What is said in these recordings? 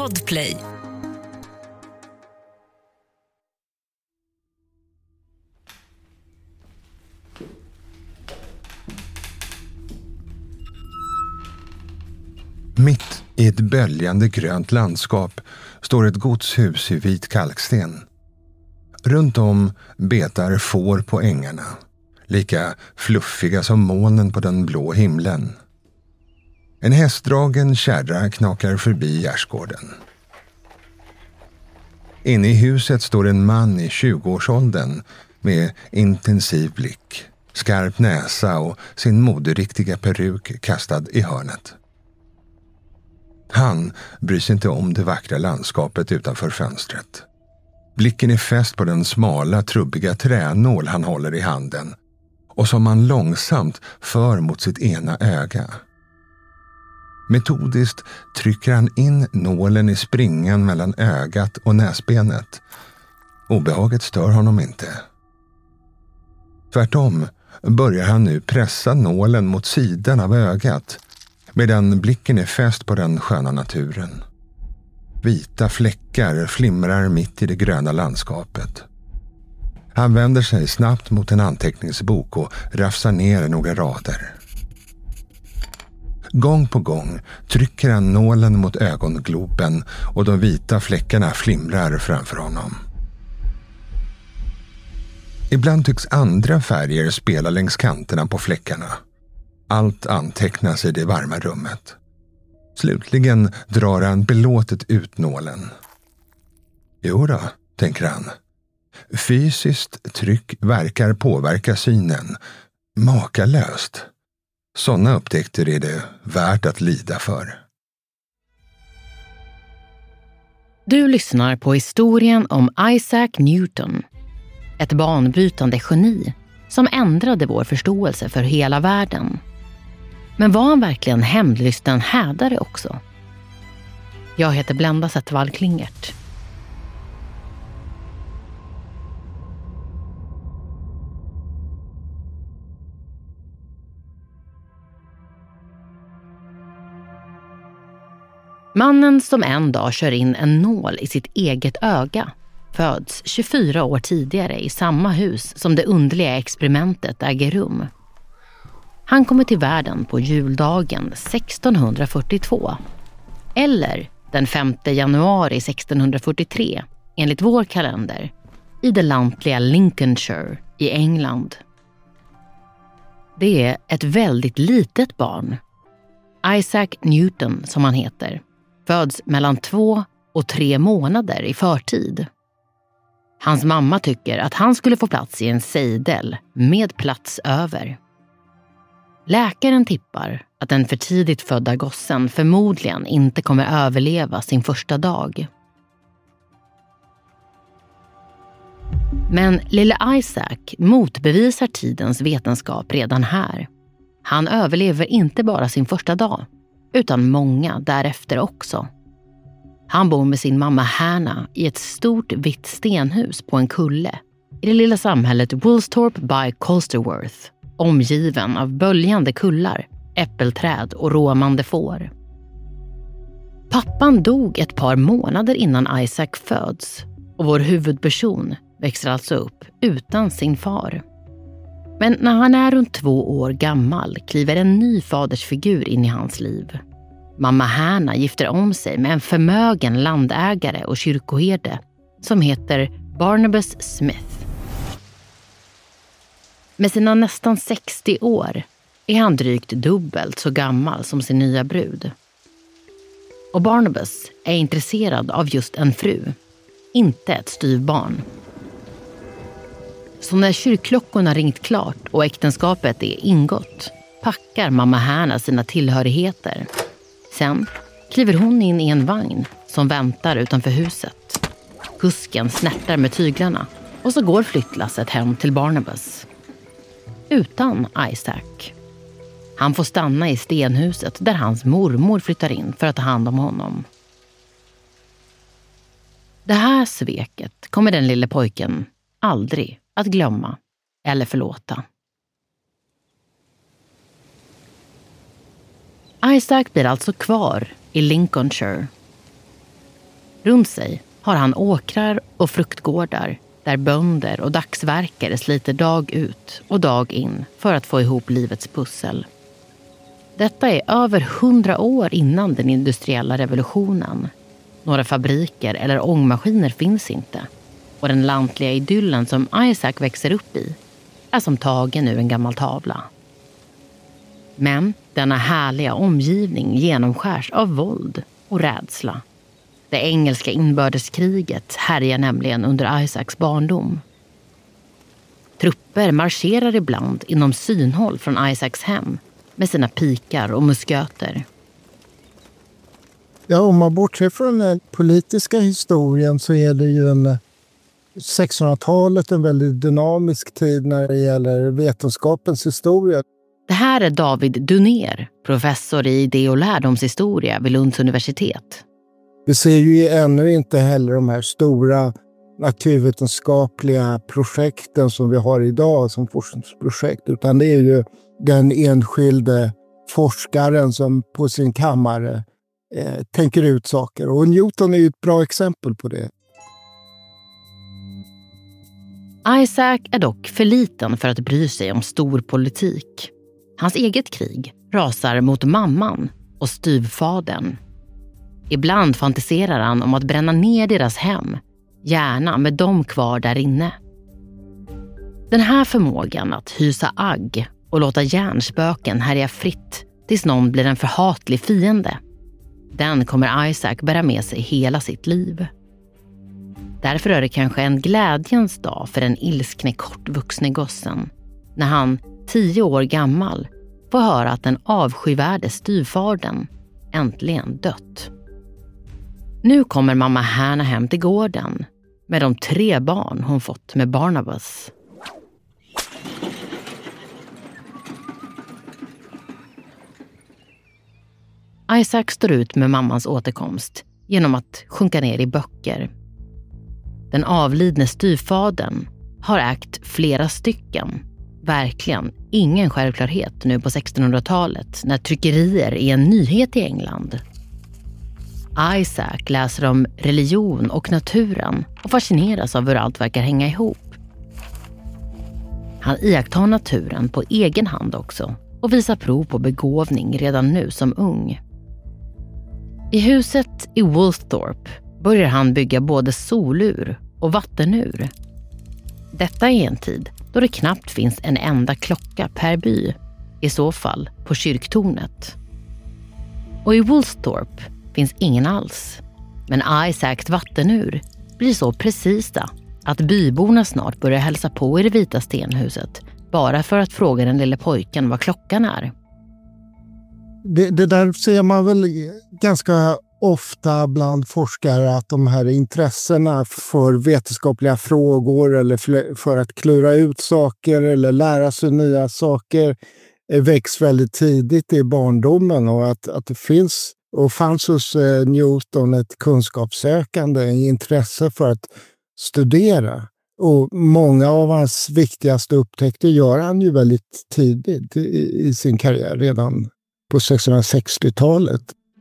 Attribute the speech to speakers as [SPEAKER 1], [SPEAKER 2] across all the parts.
[SPEAKER 1] Podplay.
[SPEAKER 2] Mitt i ett böljande grönt landskap står ett godshus i vit kalksten. Runt om betar får på ängarna, lika fluffiga som molnen på den blå himlen. En hästdragen kärra knakar förbi gärdsgården. Inne i huset står en man i 20-årsåldern med intensiv blick, skarp näsa och sin moderiktiga peruk kastad i hörnet. Han bryr sig inte om det vackra landskapet utanför fönstret. Blicken är fäst på den smala, trubbiga tränål han håller i handen och som han långsamt för mot sitt ena öga. Metodiskt trycker han in nålen i springan mellan ögat och näsbenet. Obehaget stör honom inte. Tvärtom börjar han nu pressa nålen mot sidan av ögat medan blicken är fäst på den sköna naturen. Vita fläckar flimrar mitt i det gröna landskapet. Han vänder sig snabbt mot en anteckningsbok och rafsar ner några rader. Gång på gång trycker han nålen mot ögongloben och de vita fläckarna flimrar framför honom. Ibland tycks andra färger spela längs kanterna på fläckarna. Allt antecknas i det varma rummet. Slutligen drar han belåtet ut nålen. Jo då, tänker han. Fysiskt tryck verkar påverka synen. Makalöst. Sådana upptäckter är det värt att lida för.
[SPEAKER 3] Du lyssnar på historien om Isaac Newton. Ett banbrytande geni som ändrade vår förståelse för hela världen. Men var han verkligen hämndlysten hädare också? Jag heter Blenda Zettervall Klingert. Mannen som en dag kör in en nål i sitt eget öga föds 24 år tidigare i samma hus som det underliga experimentet äger rum. Han kommer till världen på juldagen 1642, eller den 5 januari 1643 enligt vår kalender, i det lantliga Lincolnshire i England. Det är ett väldigt litet barn. Isaac Newton, som han heter, föds mellan 2 och 3 månader i förtid. Hans mamma tycker att han skulle få plats i en sejdel med plats över. Läkaren tippar att den för tidigt födda gossen förmodligen inte kommer överleva sin första dag. Men lille Isaac motbevisar tidens vetenskap redan här. Han överlever inte bara sin första dag, utan många därefter också. Han bor med sin mamma Hannah i ett stort vitt stenhus på en kulle i det lilla samhället Woolsthorpe by Colsterworth, omgiven av böljande kullar, äppelträd och råmande får. Pappan dog ett par månader innan Isaac föds och vår huvudperson växer alltså upp utan sin far. Men när han är runt 2 år gammal kliver en ny fadersfigur in i hans liv. Mamma Hannah gifter om sig med en förmögen landägare och kyrkoherde som heter Barnabas Smith. Med sina nästan 60 år är han drygt dubbelt så gammal som sin nya brud. Och Barnabas är intresserad av just en fru, inte ett styvbarn. Så när kyrkklockorna ringt klart och äktenskapet är ingått packar mamma Hannah sina tillhörigheter. Sen kliver hon in i en vagn som väntar utanför huset. Kusken snärtar med tyglarna och så går flyttlasset hem till Barnabas. Utan Isaac. Han får stanna i stenhuset där hans mormor flyttar in för att ta hand om honom. Det här sveket kommer den lille pojken aldrig att glömma eller förlåta. Isaac blir alltså kvar i Lincolnshire. Runt sig har han åkrar och fruktgårdar där bönder och dagsverkare sliter dag ut och dag in för att få ihop livets pussel. Detta är över 100 år innan den industriella revolutionen. Några fabriker eller ångmaskiner finns inte. Och den lantliga idyllen som Isaac växer upp i är som tagen ur en gammal tavla. Men denna härliga omgivning genomskärs av våld och rädsla. Det engelska inbördeskriget härjar nämligen under Isaacs barndom. Trupper marscherar ibland inom synhåll från Isaacs hem med sina pikar och musköter.
[SPEAKER 1] Ja, om man bortser från den politiska historien så är det ju 1600-talet en väldigt dynamisk tid när det gäller vetenskapens historia.
[SPEAKER 3] Det här är David Dunér, professor i idé- och lärdomshistoria vid Lunds universitet.
[SPEAKER 1] Vi ser ju ännu inte heller de här stora naturvetenskapliga projekten som vi har idag som forskningsprojekt, utan det är ju den enskilde forskaren som på sin kammare tänker ut saker. Och Newton är ju ett bra exempel på det.
[SPEAKER 3] Isaac är dock för liten för att bry sig om stor politik. Hans eget krig rasar mot mamman och styvfadern. Ibland fantiserar han om att bränna ner deras hem, gärna med dem kvar där inne. Den här förmågan att hysa agg och låta hjärnspöken härja fritt tills någon blir en förhatlig fiende, den kommer Isaac bära med sig hela sitt liv. Därför är det kanske en glädjens dag för den ilskne kortvuxne gossen när han, 10 år gammal, får höra att den avskyvärde styvfadern äntligen dött. Nu kommer mamma Hannah hem till gården med de 3 barn hon fått med Barnabas. Isaac står ut med mammans återkomst genom att sjunka ner i böcker. Den avlidne styvfadern har ägt flera stycken. Verkligen ingen självklarhet nu på 1600-talet när tryckerier är en nyhet i England. Isaac läser om religion och naturen och fascineras av hur allt verkar hänga ihop. Han iakttar naturen på egen hand också och visar prov på begåvning redan nu som ung. I huset i Woolsthorpe börjar han bygga både solur och vattenur. Detta är en tid då det knappt finns en enda klocka per by, i så fall på kyrktornet. Och i Woolsthorpe finns ingen alls. Men Isaacs vattenur blir så precisa att byborna snart börjar hälsa på i det vita stenhuset bara för att fråga den lille pojken vad klockan är.
[SPEAKER 1] Det där ser man väl ganska ofta bland forskare, att de här intressena för vetenskapliga frågor eller för att klura ut saker eller lära sig nya saker väcks väldigt tidigt i barndomen, och att det finns och fanns hos Newton ett kunskapssökande, en intresse för att studera. Och många av hans viktigaste upptäckter gör han ju väldigt tidigt i sin karriär, redan på 1660-talet.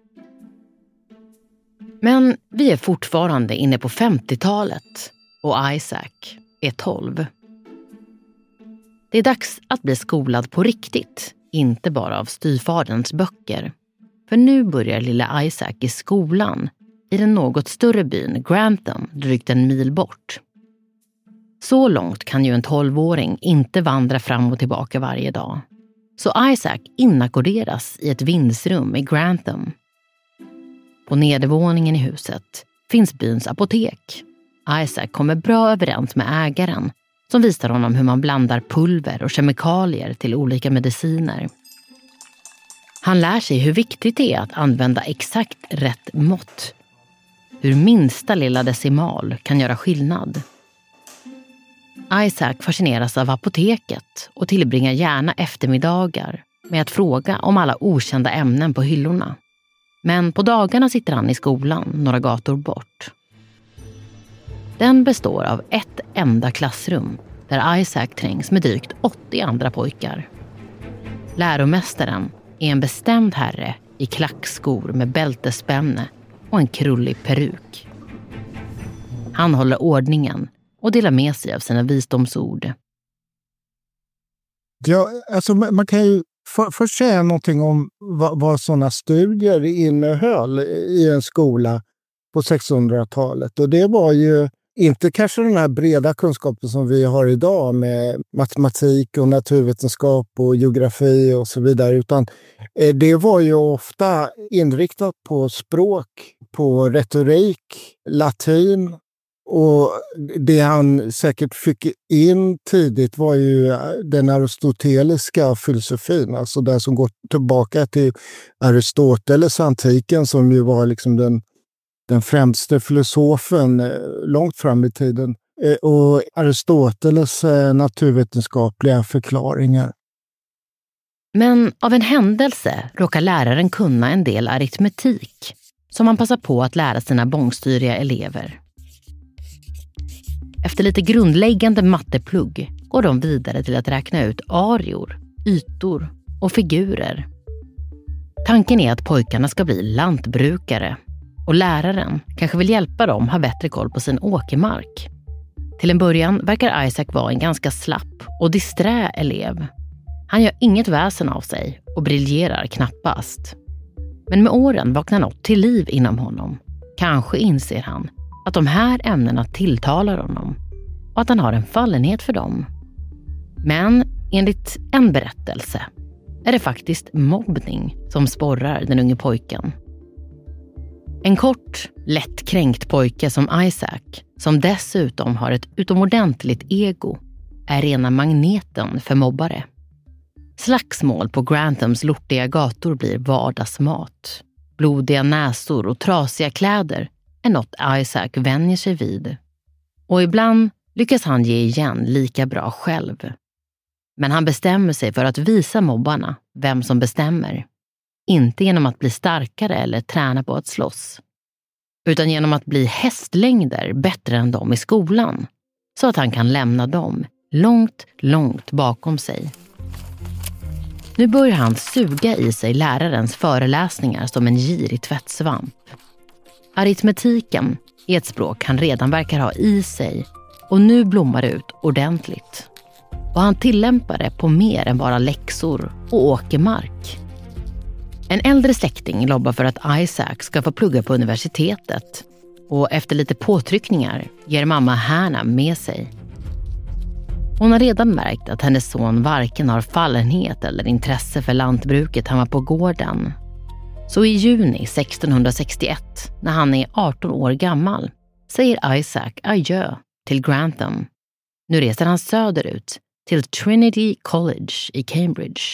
[SPEAKER 3] Men vi är fortfarande inne på 50-talet och Isaac är 12. Det är dags att bli skolad på riktigt, inte bara av styvfaderns böcker. För nu börjar lilla Isaac i skolan i den något större byn Grantham, drygt 1 mil bort. Så långt kan ju en 12-åring inte vandra fram och tillbaka varje dag. Så Isaac inackorderas i ett vindsrum i Grantham. På nedervåningen i huset finns byns apotek. Isaac kommer bra överens med ägaren som visar honom hur man blandar pulver och kemikalier till olika mediciner. Han lär sig hur viktigt det är att använda exakt rätt mått. Hur minsta lilla decimal kan göra skillnad. Isaac fascineras av apoteket och tillbringar gärna eftermiddagar med att fråga om alla okända ämnen på hyllorna. Men på dagarna sitter han i skolan några gator bort. Den består av ett enda klassrum där Isaac trängs med drygt 80 andra pojkar. Läromästaren är en bestämd herre i klackskor med bältespänne och en krullig peruk. Han håller ordningen och delar med sig av sina visdomsord.
[SPEAKER 1] Ja, alltså man kan ju först säga någonting om vad sådana studier innehöll i en skola på 1600-talet. Och det var ju inte kanske den här breda kunskapen som vi har idag med matematik och naturvetenskap och geografi och så vidare, utan det var ju ofta inriktat på språk, på retorik, latin. Och det han säkert fick in tidigt var ju den aristoteliska filosofin, alltså det som går tillbaka till Aristoteles antiken, som ju var liksom den främste filosofen långt fram i tiden, och Aristoteles naturvetenskapliga förklaringar.
[SPEAKER 3] Men av en händelse råkar läraren kunna en del aritmetik som han passar på att lära sina bångstyriga elever. Efter lite grundläggande matteplugg går de vidare till att räkna ut areor, ytor och figurer. Tanken är att pojkarna ska bli lantbrukare och läraren kanske vill hjälpa dem ha bättre koll på sin åkermark. Till en början verkar Isaac vara en ganska slapp och disträ elev. Han gör inget väsen av sig och briljerar knappast. Men med åren vaknar något till liv inom honom. Kanske inser han att de här ämnena tilltalar honom och att han har en fallenhet för dem. Men enligt en berättelse är det faktiskt mobbning som sporrar den unge pojken. En kort, lättkränkt pojke som Isaac, som dessutom har ett utomordentligt ego, är rena magneten för mobbare. Slagsmål på Granthams lortiga gator blir vardagsmat. Blodiga näsor och trasiga kläder är något Isaac vänjer sig vid. Och ibland lyckas han ge igen lika bra själv. Men han bestämmer sig för att visa mobbarna vem som bestämmer. Inte genom att bli starkare eller träna på att slåss, utan genom att bli hästlängder bättre än dem i skolan, så att han kan lämna dem långt, långt bakom sig. Nu börjar han suga i sig lärarens föreläsningar som en girig tvättsvamp. Aritmetiken är ett språk han redan verkar ha i sig, och nu blommar det ut ordentligt. Och han tillämpar det på mer än bara läxor och åkermark. En äldre släkting lobbar för att Isaac ska få plugga på universitetet, och efter lite påtryckningar ger mamma Hannah med sig. Hon har redan märkt att hennes son varken har fallenhet eller intresse för lantbruket hemma på gården. Så i juni 1661, när han är 18 år gammal, säger Isaac adjö till Grantham. Nu reser han söderut till Trinity College i Cambridge.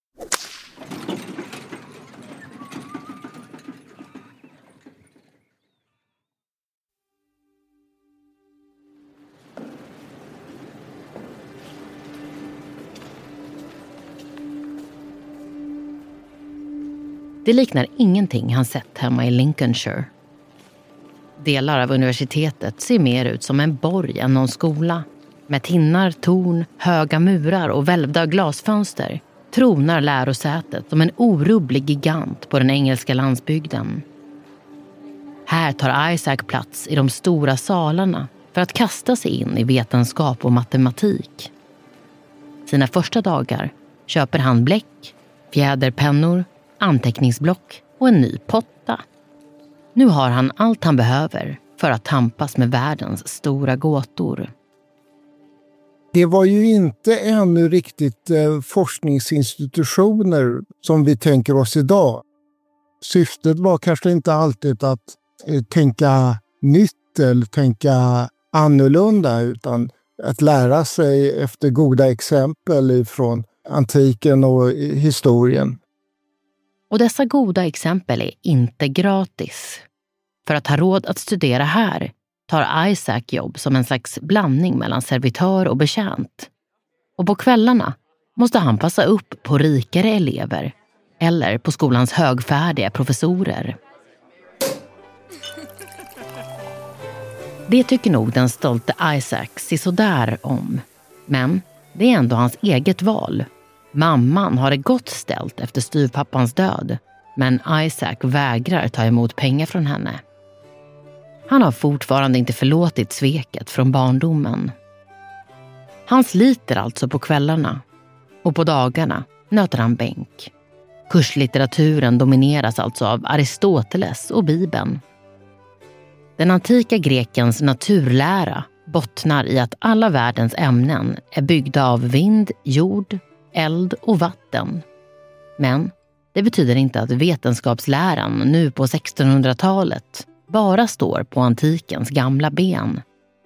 [SPEAKER 3] Det liknar ingenting han sett hemma i Lincolnshire. Delar av universitetet ser mer ut som en borg än någon skola. Med tinnar, torn, höga murar och välvda glasfönster tronar lärosätet som en orubblig gigant på den engelska landsbygden. Här tar Isaac plats i de stora salarna för att kasta sig in i vetenskap och matematik. Sina första dagar köper han bläck, fjäderpennor, anteckningsblock och en ny potta. Nu har han allt han behöver för att tampas med världens stora gåtor.
[SPEAKER 1] Det var ju inte ännu riktigt forskningsinstitutioner som vi tänker oss idag. Syftet var kanske inte alltid att tänka nytt eller tänka annorlunda, utan att lära sig efter goda exempel från antiken och historien.
[SPEAKER 3] Och dessa goda exempel är inte gratis. För att ha råd att studera här tar Isaac jobb som en slags blandning mellan servitör och betjänt. Och på kvällarna måste han passa upp på rikare elever eller på skolans högfärdiga professorer. Det tycker nog den stolte Isaac sisådär om. Men det är ändå hans eget val. Mamman har det gott ställt efter styvpappans död, men Isaac vägrar ta emot pengar från henne. Han har fortfarande inte förlåtit sveket från barndomen. Han sliter alltså på kvällarna och på dagarna nöter han bänk. Kurslitteraturen domineras alltså av Aristoteles och Bibeln. Den antika grekens naturlära bottnar i att alla världens ämnen är byggda av vind, jord, eld och vatten. Men det betyder inte att vetenskapsläran nu på 1600-talet bara står på antikens gamla ben.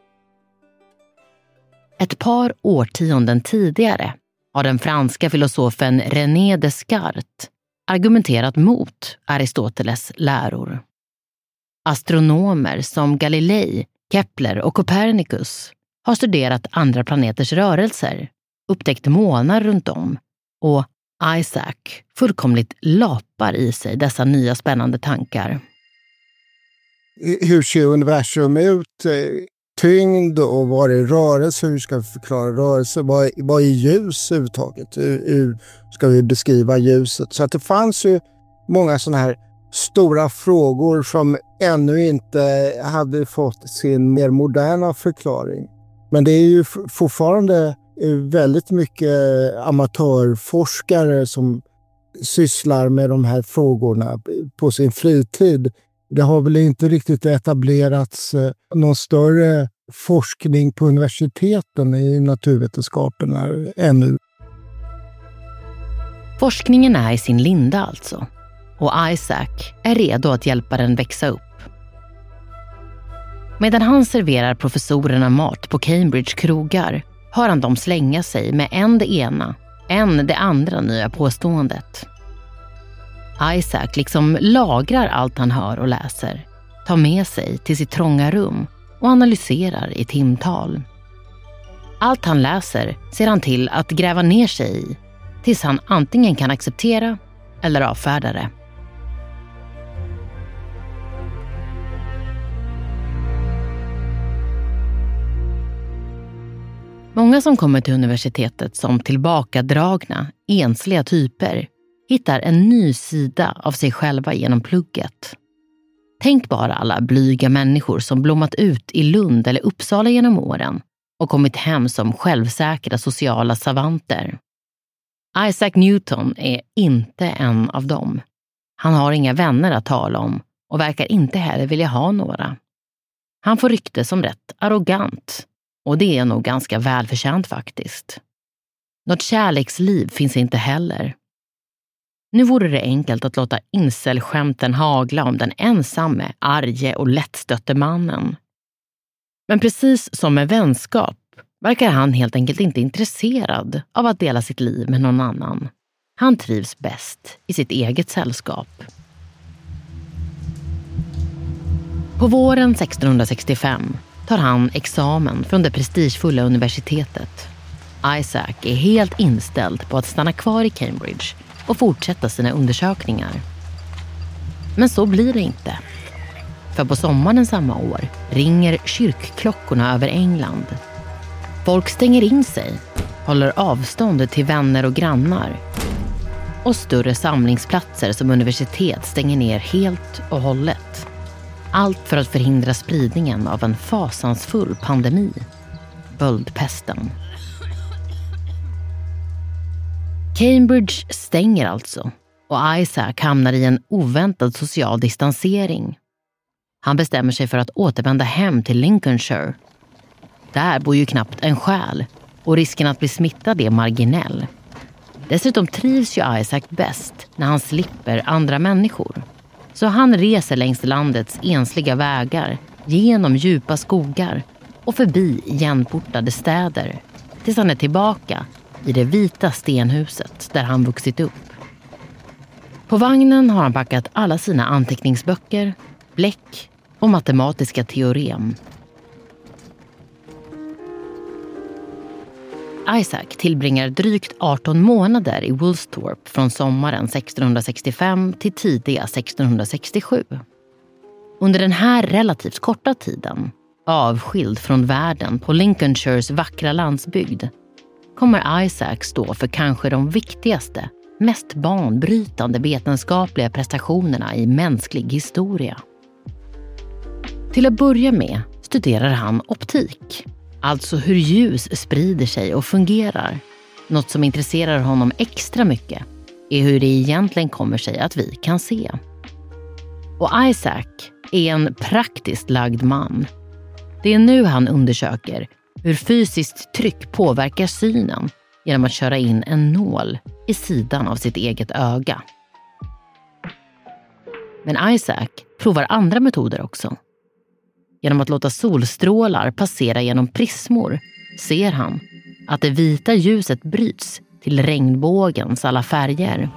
[SPEAKER 3] Ett par årtionden tidigare har den franska filosofen René Descartes argumenterat mot Aristoteles läror. Astronomer som Galilei, Kepler och Copernicus har studerat andra planeters rörelser, upptäckt månar runt om och Isaac fullkomligt lapar i sig dessa nya spännande tankar.
[SPEAKER 1] Hur ser universum ut? Tyngd och vad är rörelse? Hur ska vi förklara rörelse? Vad är ljus överhuvudtaget? Hur ska vi beskriva ljuset? Så att det fanns ju många sådana här stora frågor som ännu inte hade fått sin mer moderna förklaring. Men det är ju fortfarande väldigt mycket amatörforskare som sysslar med de här frågorna på sin fritid. Det har väl inte riktigt etablerats någon större forskning på universiteten i naturvetenskaperna ännu.
[SPEAKER 3] Forskningen är i sin linda alltså. Och Isaac är redo att hjälpa den växa upp. Medan han serverar professorerna mat på Cambridge krogar hör han dem slänga sig med än det ena, än det andra nya påståendet. Isaac liksom lagrar allt han hör och läser, tar med sig till sitt trånga rum och analyserar i timtal. Allt han läser ser han till att gräva ner sig i tills han antingen kan acceptera eller avfärda det. Många som kommer till universitetet som tillbakadragna, ensliga typer hittar en ny sida av sig själva genom plugget. Tänk bara alla blyga människor som blommat ut i Lund eller Uppsala genom åren och kommit hem som självsäkra sociala savanter. Isaac Newton är inte en av dem. Han har inga vänner att tala om och verkar inte heller vilja ha några. Han får rykte som rätt arrogant, och det är nog ganska välförtjänt faktiskt. Något kärleksliv finns inte heller. Nu vore det enkelt att låta incelskämten hagla om den ensamme, arge och lättstötte mannen. Men precis som med vänskap verkar han helt enkelt inte intresserad av att dela sitt liv med någon annan. Han trivs bäst i sitt eget sällskap. På våren 1665 tar han examen från det prestigefulla universitetet. Isaac är helt inställd på att stanna kvar i Cambridge och fortsätta sina undersökningar. Men så blir det inte. För på sommaren samma år ringer kyrkklockorna över England. Folk stänger in sig, håller avstånd till vänner och grannar. Och större samlingsplatser som universitet stänger ner helt och hållet. Allt för att förhindra spridningen av en fasansfull pandemi, böldpesten. Cambridge stänger alltså och Isaac hamnar i en oväntad social distansering. Han bestämmer sig för att återvända hem till Lincolnshire. Där bor ju knappt en själ och risken att bli smittad är marginell. Dessutom trivs ju Isaac bäst när han slipper andra människor. Så han reser längs landets ensliga vägar, genom djupa skogar och förbi igenportade städer tills han är tillbaka i det vita stenhuset där han vuxit upp. På vagnen har han packat alla sina anteckningsböcker, bläck och matematiska teorem. Isaac tillbringar drygt 18 månader i Woolsthorpe från sommaren 1665 till tidiga 1667. Under den här relativt korta tiden, avskild från världen på Lincolnshires vackra landsbygd, kommer Isaac stå för kanske de viktigaste, mest banbrytande vetenskapliga prestationerna i mänsklig historia. Till att börja med studerar han optik. Alltså hur ljus sprider sig och fungerar. Något som intresserar honom extra mycket är hur det egentligen kommer sig att vi kan se. Och Isaac är en praktiskt lagd man. Det är nu han undersöker hur fysiskt tryck påverkar synen genom att köra in en nål i sidan av sitt eget öga. Men Isaac provar andra metoder också. Genom att låta solstrålar passera genom prismor ser han att det vita ljuset bryts till regnbågens alla färger.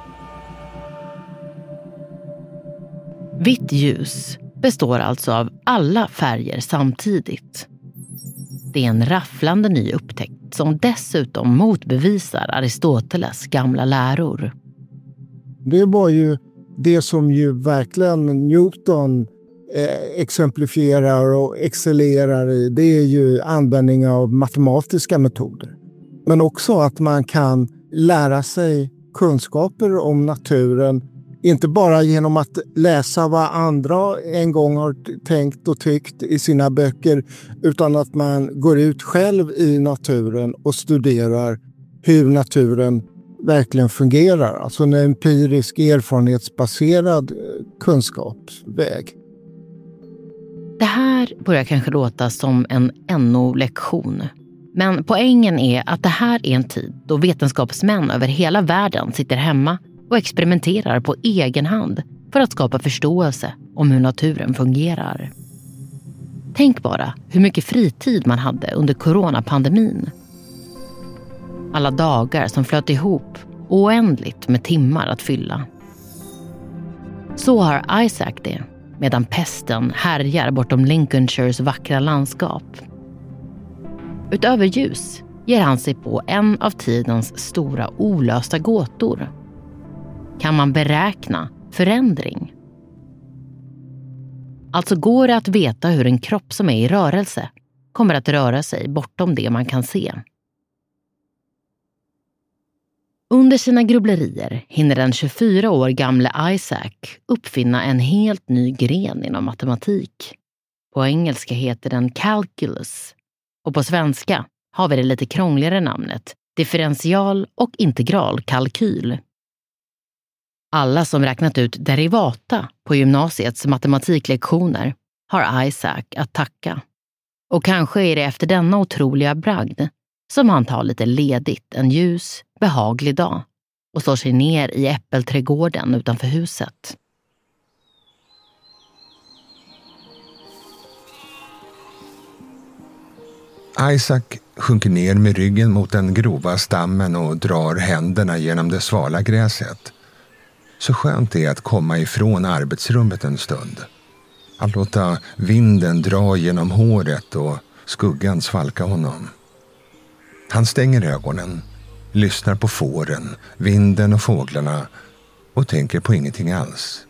[SPEAKER 3] Vitt ljus består alltså av alla färger samtidigt. Det är en rafflande ny upptäckt som dessutom motbevisar Aristoteles gamla läror.
[SPEAKER 1] Det var ju det som ju verkligen Newton exemplifierar och excellerar i. Det är ju användning av matematiska metoder. Men också att man kan lära sig kunskaper om naturen. Inte bara genom att läsa vad andra en gång har tänkt och tyckt i sina böcker, utan att man går ut själv i naturen och studerar hur naturen verkligen fungerar. Alltså en empirisk, erfarenhetsbaserad kunskapsväg.
[SPEAKER 3] Det här börjar kanske låta som en NO-lektion. Men poängen är att det här är en tid då vetenskapsmän över hela världen sitter hemma och experimenterar på egen hand för att skapa förståelse om hur naturen fungerar. Tänk bara hur mycket fritid man hade under coronapandemin. Alla dagar som flöt ihop oändligt med timmar att fylla. Så har Isaac det, medan pesten härjar bortom Lincolnshires vackra landskap. Utöver ljus ger han sig på en av tidens stora olösta gåtor. Kan man beräkna förändring? Alltså går det att veta hur en kropp som är i rörelse kommer att röra sig bortom det man kan se. Under sina grubblerier hinner den 24 år gamle Isaac uppfinna en helt ny gren inom matematik. På engelska heter den calculus och på svenska har vi det lite krångligare namnet differential- och integralkalkyl. Alla som räknat ut derivata på gymnasiets matematiklektioner har Isaac att tacka. Och kanske är det efter denna otroliga bragd som han tar lite ledigt en ljus, behaglig dag och slår sig ner i äppelträdgården utanför huset.
[SPEAKER 2] Isaac sjunker ner med ryggen mot den grova stammen och drar händerna genom det svala gräset. Så skönt det är att komma ifrån arbetsrummet en stund. Att låta vinden dra genom håret och skuggan svalka honom. Han stänger ögonen, lyssnar på fåren, vinden och fåglarna och tänker på ingenting alls.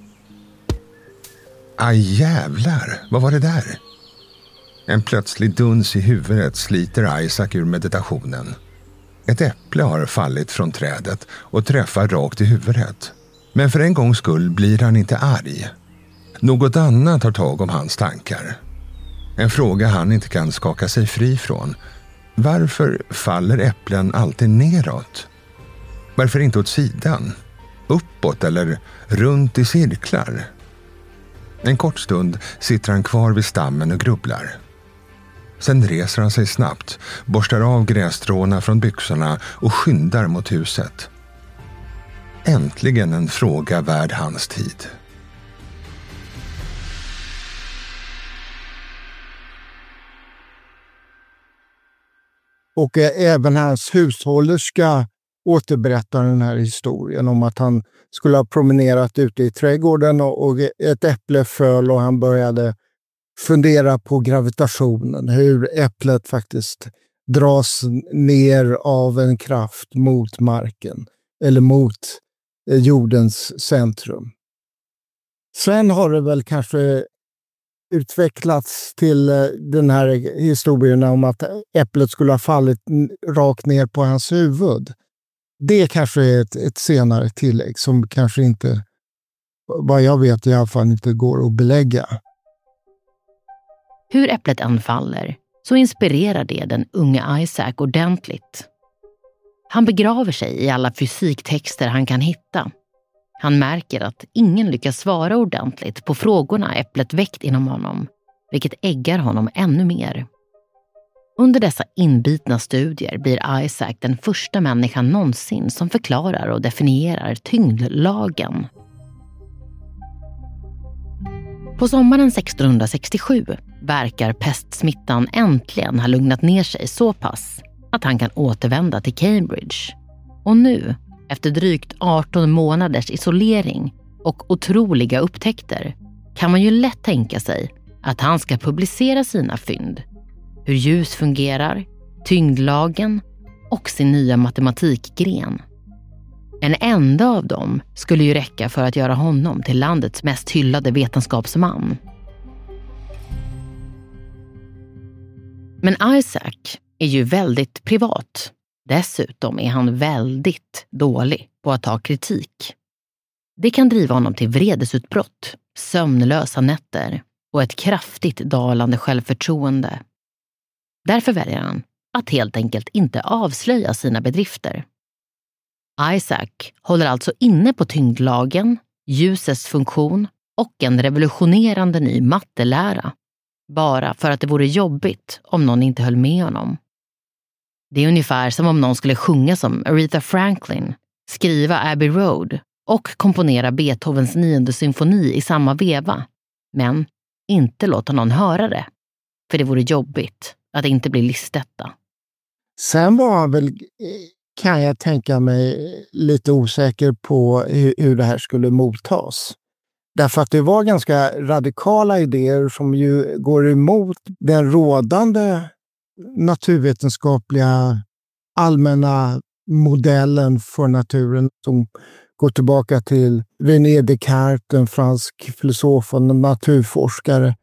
[SPEAKER 2] Aj jävlar, vad var det där? En plötslig duns i huvudet sliter Isaac ur meditationen. Ett äpple har fallit från trädet och träffar rakt i huvudet. Men för en gångs skull blir han inte arg. Något annat tar tag om hans tankar. En fråga han inte kan skaka sig fri från. Varför faller äpplen alltid neråt? Varför inte åt sidan? Uppåt eller runt i cirklar? En kort stund sitter han kvar vid stammen och grubblar. Sen reser han sig snabbt, borstar av grässtråna från byxorna och skyndar mot huset. Äntligen en fråga värd hans tid.
[SPEAKER 1] Och även hans hushållerska återberättar den här historien om att han skulle ha promenerat ute i trädgården och ett äpple föll och han började fundera på gravitationen. Hur äpplet faktiskt dras ner av en kraft mot marken eller mot jordens centrum. Sen har det väl kanske utvecklats till den här historien om att äpplet skulle ha fallit rakt ner på hans huvud. Det kanske är ett senare tillägg som kanske inte, vad jag vet i alla fall, inte går att belägga.
[SPEAKER 3] Hur äpplet än faller så inspirerar det den unge Isaac ordentligt. Han begraver sig i alla fysiktexter han kan hitta. Han märker att ingen lyckas svara ordentligt på frågorna äpplet väckt inom honom, vilket äggar honom ännu mer. Under dessa inbitna studier blir Isaac den första människan någonsin som förklarar och definierar tyngdlagen. På sommaren 1667 verkar pestsmittan äntligen ha lugnat ner sig så pass att han kan återvända till Cambridge. Och nu, efter drygt 18 månaders isolering och otroliga upptäckter, kan man ju lätt tänka sig att han ska publicera sina fynd. Hur ljus fungerar, tyngdlagen och sin nya matematikgren. En enda av dem skulle ju räcka för att göra honom till landets mest hyllade vetenskapsman. Men Isaac är ju väldigt privat. Dessutom är han väldigt dålig på att ta kritik. Det kan driva honom till vredesutbrott, sömnlösa nätter och ett kraftigt dalande självförtroende. Därför väljer han att helt enkelt inte avslöja sina bedrifter. Isaac håller alltså inne på tyngdlagen, ljusets funktion och en revolutionerande ny mattelära. Bara för att det vore jobbigt om någon inte höll med honom. Det är ungefär som om någon skulle sjunga som Aretha Franklin, skriva Abbey Road och komponera Beethovens 9:e symfoni i samma veva. Men inte låta någon höra det. För det vore jobbigt att inte bli listetta.
[SPEAKER 1] Sen var han väl, kan jag tänka mig, lite osäker på hur det här skulle mottas. Därför att det var ganska radikala idéer som ju går emot den rådande naturvetenskapliga allmänna modellen för naturen som går tillbaka till René Descartes, en fransk filosof och naturforskare.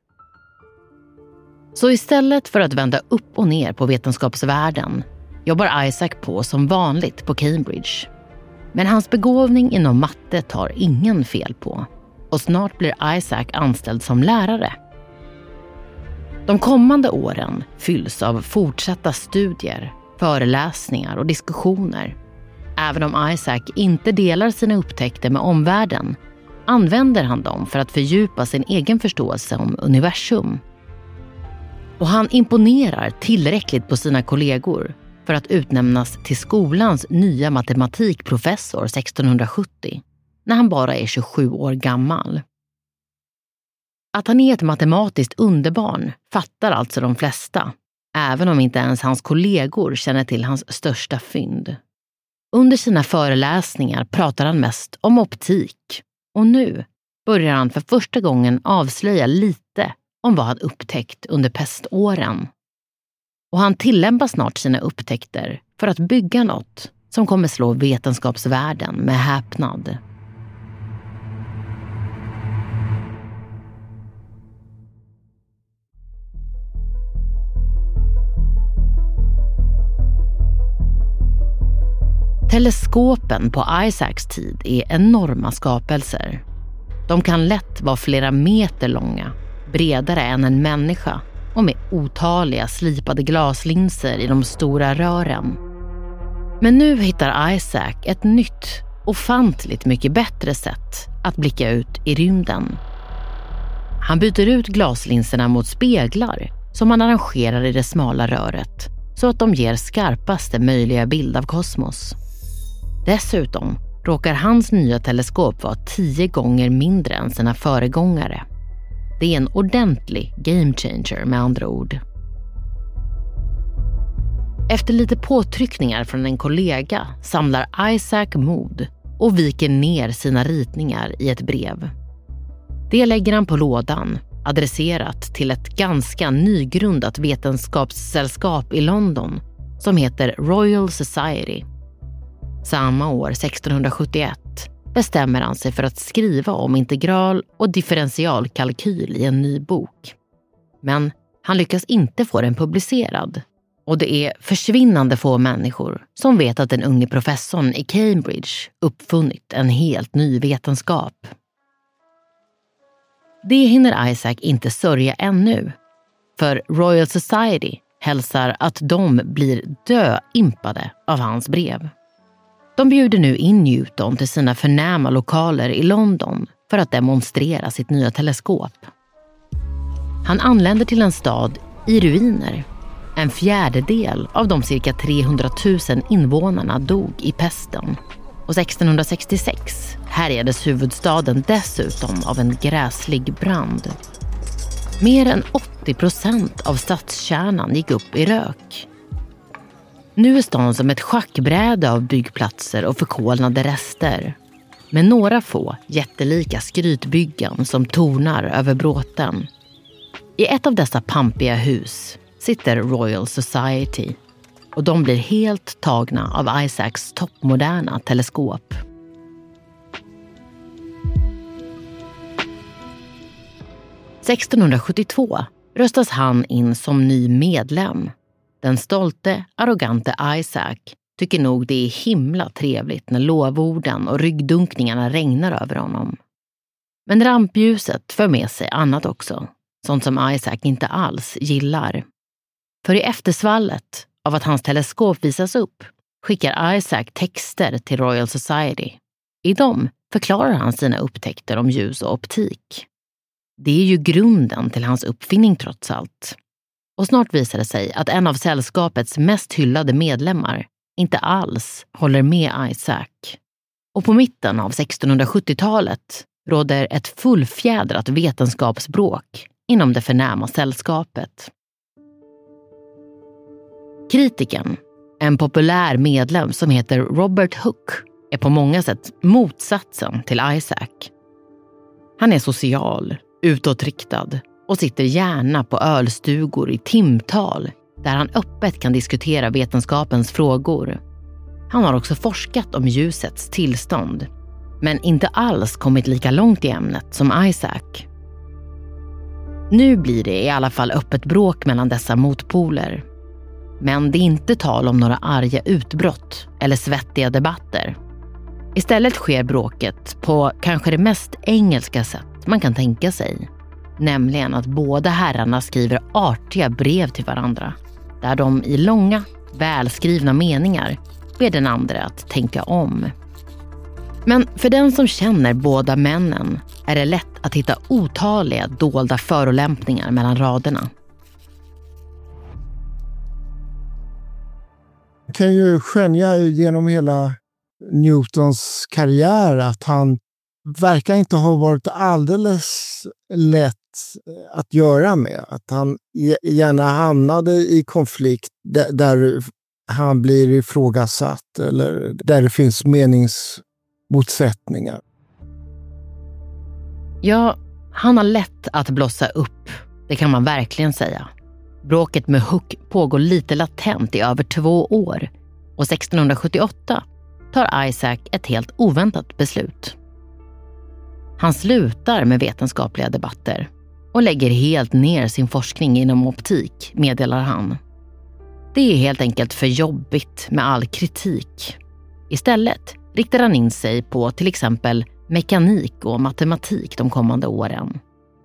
[SPEAKER 3] Så istället för att vända upp och ner på vetenskapsvärlden jobbar Isaac på som vanligt på Cambridge. Men hans begåvning inom matte tar ingen fel på. Och snart blir Isaac anställd som lärare. De kommande åren fylls av fortsatta studier, föreläsningar och diskussioner. Även om Isaac inte delar sina upptäckter med omvärlden använder han dem för att fördjupa sin egen förståelse om universum. Och han imponerar tillräckligt på sina kollegor för att utnämnas till skolans nya matematikprofessor 1670, när han bara är 27 år gammal. Att han är ett matematiskt underbarn fattar alltså de flesta, även om inte ens hans kollegor känner till hans största fynd. Under sina föreläsningar pratar han mest om optik, och nu börjar han för första gången avslöja lite om vad han upptäckt under peståren. Och han tillämpar snart sina upptäckter för att bygga något som kommer slå vetenskapsvärlden med häpnad. Teleskopen på Isaacs tid är enorma skapelser. De kan lätt vara flera meter långa, bredare än en människa och med otaliga slipade glaslinser i de stora rören. Men nu hittar Isaac ett nytt, ofantligt mycket bättre sätt att blicka ut i rymden. Han byter ut glaslinserna mot speglar som han arrangerar i det smala röret så att de ger skarpaste möjliga bild av kosmos. Dessutom råkar hans nya teleskop vara 10 gånger mindre än sina föregångare. Det är en ordentlig game changer med andra ord. Efter lite påtryckningar från en kollega samlar Isaac mod och viker ner sina ritningar i ett brev. Det lägger han på lådan, adresserat till ett ganska nygrundat vetenskapssällskap i London som heter Royal Society. Samma år, 1671, bestämmer han sig för att skriva om integral- och differentialkalkyl i en ny bok. Men han lyckas inte få den publicerad. Och det är försvinnande få människor som vet att den unge professorn i Cambridge uppfunnit en helt ny vetenskap. Det hinner Isaac inte sörja ännu. för Royal Society hälsar att de blir döimpade av hans brev. De bjuder nu in Newton till sina förnäma lokaler i London för att demonstrera sitt nya teleskop. Han anländer till en stad i ruiner. En fjärdedel av de cirka 300 000 invånarna dog i pesten. Och 1666 härjades huvudstaden dessutom av en gräslig brand. Mer än 80% av stadskärnan gick upp i rök. Nu är stan som ett schackbräde av byggplatser och förkolnade rester. Med några få jättelika skrytbyggen som tornar över bråten. I ett av dessa pampiga hus sitter Royal Society. Och de blir helt tagna av Isaacs toppmoderna teleskop. –1672 röstas han in som ny medlem. Den stolte, arrogante Isaac tycker nog det är himla trevligt när lovorden och ryggdunkningarna regnar över honom. Men rampljuset för med sig annat också, sånt som Isaac inte alls gillar. För i eftersvallet av att hans teleskop visas upp skickar Isaac texter till Royal Society. I dem förklarar han sina upptäckter om ljus och optik. Det är ju grunden till hans uppfinning trots allt. Och snart visar det sig att en av sällskapets mest hyllade medlemmar inte alls håller med Isaac. Och på mitten av 1670-talet råder ett fullfjädrat vetenskapsbråk inom det förnäma sällskapet. Kritiken, en populär medlem som heter Robert Hooke, är på många sätt motsatsen till Isaac. Han är social, utåtriktad och sitter gärna på ölstugor i timtal där han öppet kan diskutera vetenskapens frågor. Han har också forskat om ljusets tillstånd, men inte alls kommit lika långt i ämnet som Isaac. Nu blir det i alla fall öppet bråk mellan dessa motpoler. Men det är inte tal om några arga utbrott eller svettiga debatter. Istället sker bråket på kanske det mest engelska sätt man kan tänka sig. Nämligen att båda herrarna skriver artiga brev till varandra. Där de i långa, välskrivna meningar ber den andra att tänka om. Men för den som känner båda männen är det lätt att hitta otaliga dolda förolämpningar mellan raderna.
[SPEAKER 1] Jag kan ju skönja genom hela Newtons karriär att han verkar inte ha varit alldeles lätt att göra med. Att han gärna hamnade i konflikt där han blir ifrågasatt eller där det finns meningsmotsättningar. Ja,
[SPEAKER 3] Han har lätt att blossa upp, det kan man verkligen säga. Bråket med Hooke pågår lite latent i över 2 år och 1678 tar Isaac ett helt oväntat beslut. Han slutar med vetenskapliga debatter och lägger helt ner sin forskning inom optik, meddelar han. Det är helt enkelt för jobbigt med all kritik. Istället riktar han in sig på till exempel mekanik och matematik de kommande åren.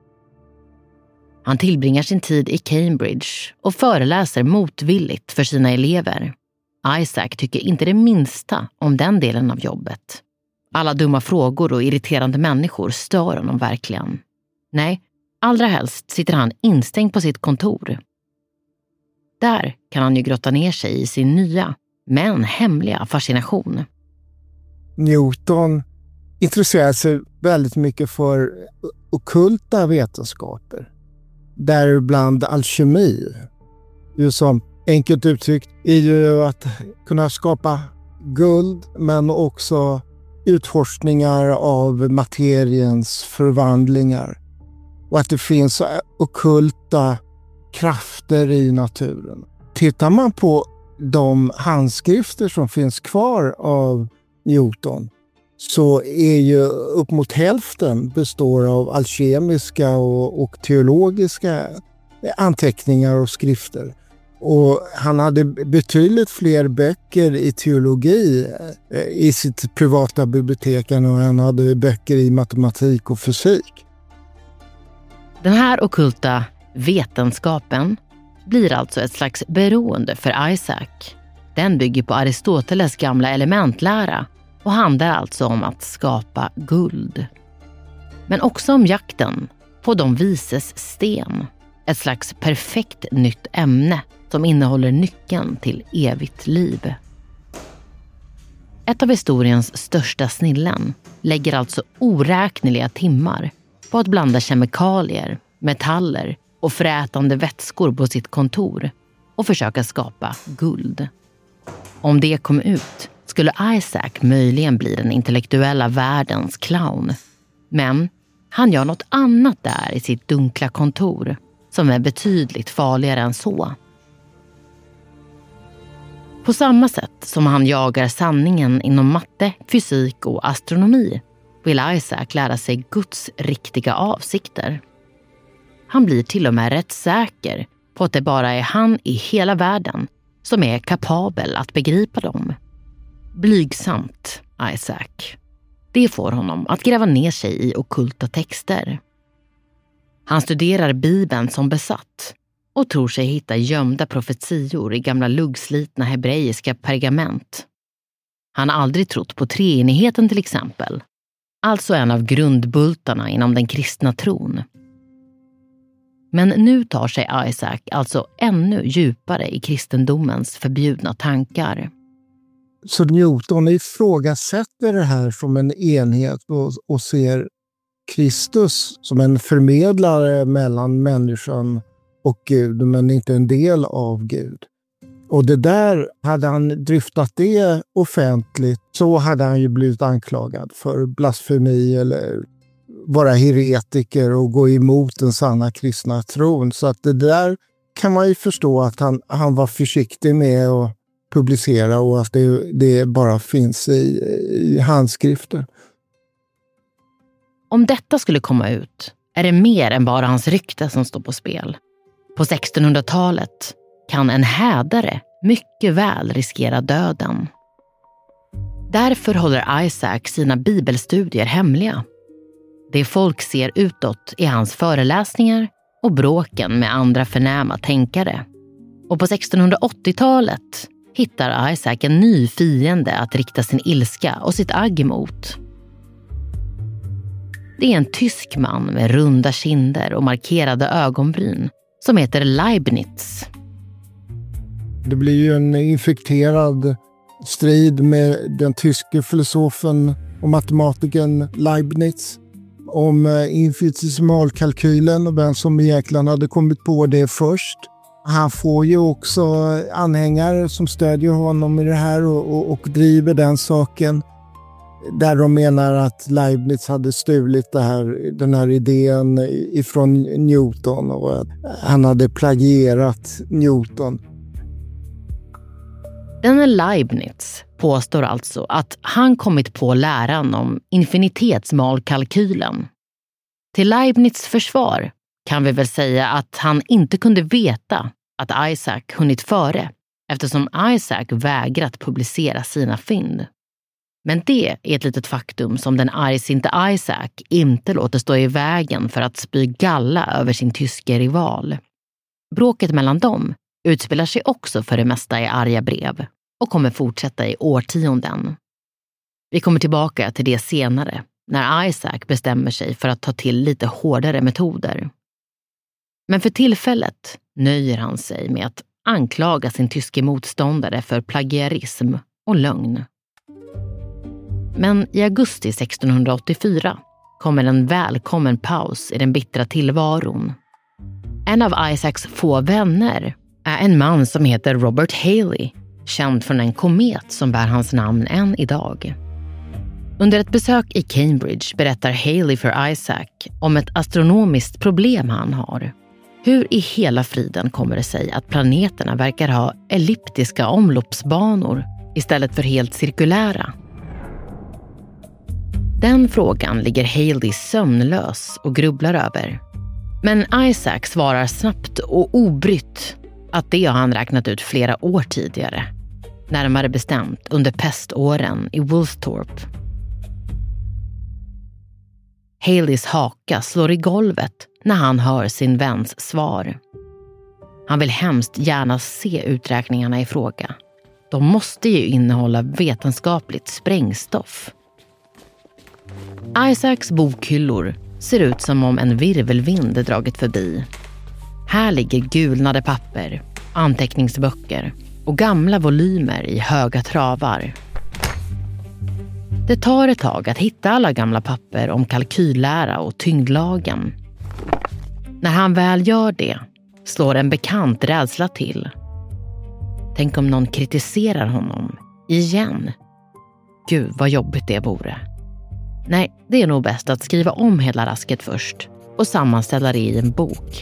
[SPEAKER 3] Han tillbringar sin tid i Cambridge och föreläser motvilligt för sina elever. Isaac tycker inte det minsta om den delen av jobbet. Alla dumma frågor och irriterande människor stör honom verkligen. Nej, allra helst sitter han instängd på sitt kontor. Där kan han ju grotta ner sig i sin nya, men hemliga fascination.
[SPEAKER 1] Newton intresserar sig väldigt mycket för ockulta vetenskaper. Däribland alkemi. Ju som enkelt uttryckt är ju att kunna skapa guld men också utforskningar av materiens förvandlingar. Och att det finns ockulta krafter i naturen. Tittar man på de handskrifter som finns kvar av Newton så är ju upp mot hälften består av alkemiska och teologiska anteckningar och skrifter. Och han hade betydligt fler böcker i teologi i sitt privata bibliotek än han hade böcker i matematik och fysik.
[SPEAKER 3] Den här ockulta Vetenskapen blir alltså ett slags beroende för Isaac. Den bygger på Aristoteles gamla elementlära och handlar alltså om att skapa guld. Men också om jakten på de vises sten. Ett slags perfekt nytt ämne som innehåller nyckeln till evigt liv. Ett av historiens största snillen lägger alltså oräkneliga timmar på att blanda kemikalier, metaller och frätande vätskor på sitt kontor och försöka skapa guld. Om det kom ut skulle Isaac möjligen bli den intellektuella världens clown. Men han gör något annat där i sitt dunkla kontor som är betydligt farligare än så. På samma sätt som han jagar sanningen inom matte, fysik och astronomi vill Isaac lära sig Guds riktiga avsikter. Han blir till och med rätt säker på att det bara är han i hela världen som är kapabel att begripa dem. Blygsamt, Isaac. Det får honom att gräva ner sig i ockulta texter. Han studerar Bibeln som besatt och tror sig hitta gömda profetior i gamla luggslitna hebreiska pergament. Han har aldrig trott på treenigheten till exempel, alltså en av grundbultarna inom den kristna tron. Men nu tar sig Isaac alltså ännu djupare i kristendomens förbjudna tankar.
[SPEAKER 1] Så Newton ifrågasätter det här som en enhet och ser Kristus som en förmedlare mellan människan och Gud, men inte en del av Gud. Och det där, hade han dryftat det offentligt så hade han ju blivit anklagad för blasfemi eller vara heretiker och gå emot den sanna kristna tron. Så att det där kan man ju förstå att han var försiktig med att publicera och att det bara finns i handskrifter.
[SPEAKER 3] Om detta skulle komma ut är det mer än bara hans rykte som står på spel. På 1600-talet kan en hädare mycket väl riskera döden. Därför håller Isaac sina bibelstudier hemliga. Det folk ser utåt är hans föreläsningar och bråken med andra förnäma tänkare. Och på 1680-talet hittar Isaac en ny fiende att rikta sin ilska och sitt agg emot. Det är en tysk man med runda kinder och markerade ögonbryn som heter Leibniz.
[SPEAKER 1] Det blir ju en infekterad strid med den tyske filosofen och matematikern Leibniz om infinitesimalkalkylen och vem som egentligen hade kommit på det först. Han får ju också anhängare som stödjer honom i det här och driver den saken. Där de menar att Leibniz hade stulit den här idén ifrån Newton och att han hade plagierat Newton.
[SPEAKER 3] Denne Leibniz påstår alltså att han kommit på läran om infinitetsmalkalkylen. Till Leibniz försvar kan vi väl säga att han inte kunde veta att Isaac hunnit före eftersom Isaac vägrat publicera sina fynd. Men det är ett litet faktum som den argsinte Isaac inte låter stå i vägen för att spy galla över sin tyske rival. Bråket mellan dem utspelar sig också för det mesta i arga brev och kommer fortsätta i årtionden. Vi kommer tillbaka till det senare när Isaac bestämmer sig för att ta till lite hårdare metoder. Men för tillfället nöjer han sig med att anklaga sin tyske motståndare för plagiarism och lögn. Men i augusti 1684 kommer en välkommen paus i den bittra tillvaron. En av Isaacs få vänner är en man som heter Robert Halley, känd från en komet som bär hans namn än idag. Under ett besök i Cambridge berättar Halley för Isaac om ett astronomiskt problem han har. Hur i hela friden kommer det sig att planeterna verkar ha elliptiska omloppsbanor istället för helt cirkulära? Den frågan ligger Halley sömnlös och grubblar över. Men Isaac svarar snabbt och obrytt att det har han räknat ut flera år tidigare. Närmare bestämt under peståren i Woolsthorpe. Halleys haka slår i golvet när han hör sin väns svar. Han vill hemskt gärna se uträkningarna i fråga. De måste ju innehålla vetenskapligt sprängstoff. Isaacs bokhyllor ser ut som om en virvelvind dragit förbi. Här ligger gulnade papper, anteckningsböcker och gamla volymer i höga travar. Det tar ett tag att hitta alla gamla papper om kalkyllära och tyngdlagen. När han väl gör det slår en bekant rädsla till. Tänk om någon kritiserar honom igen. Gud vad jobbigt det vore. Nej, det är nog bäst att skriva om hela rasket först och sammanställa det i en bok.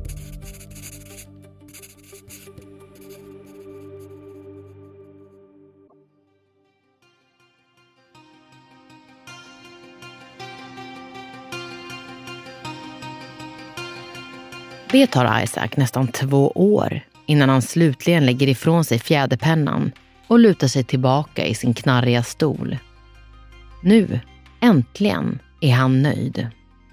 [SPEAKER 3] Det tar Isaac nästan 2 år innan han slutligen lägger ifrån sig fjäderpennan och lutar sig tillbaka i sin knarriga stol. Nu, äntligen, är han nöjd.